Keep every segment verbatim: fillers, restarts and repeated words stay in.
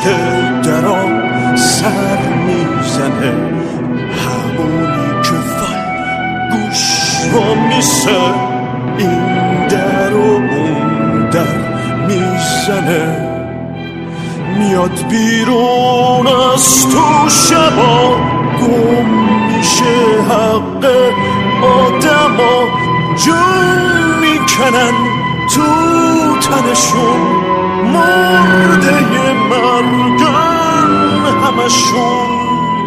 که درا سر میزنه، همونی که فل گوش رو میسه، این در و اون در میزنه، میاد بیرون از تو شبا، گم میشه حق آدما، جون میکنن تو تنشون، مرده مرگن همشون.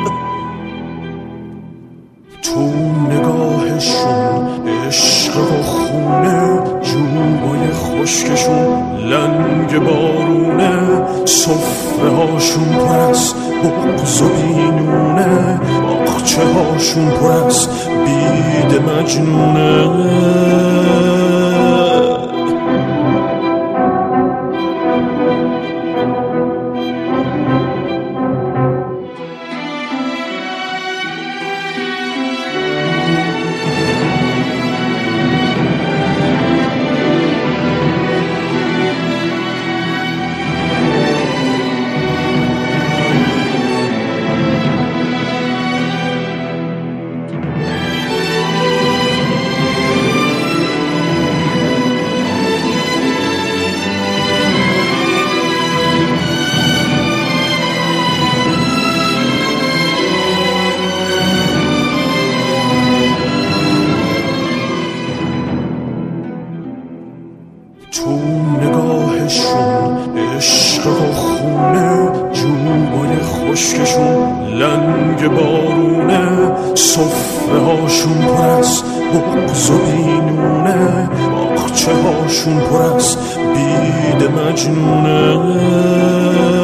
تو نگاهشون عشق و خونه، جوبای خشکشون لنگ بارونه، صفره هاشون پر از بغض و بینونه، باغچه هاشون پر از بید مجنونه. تو نگاهشون عشق و خونه، جوبای خشکشون لنگ بارونه، صفره هاشون پر از بغض و بینونه، باغچه هاشون پر از بید مجنونه.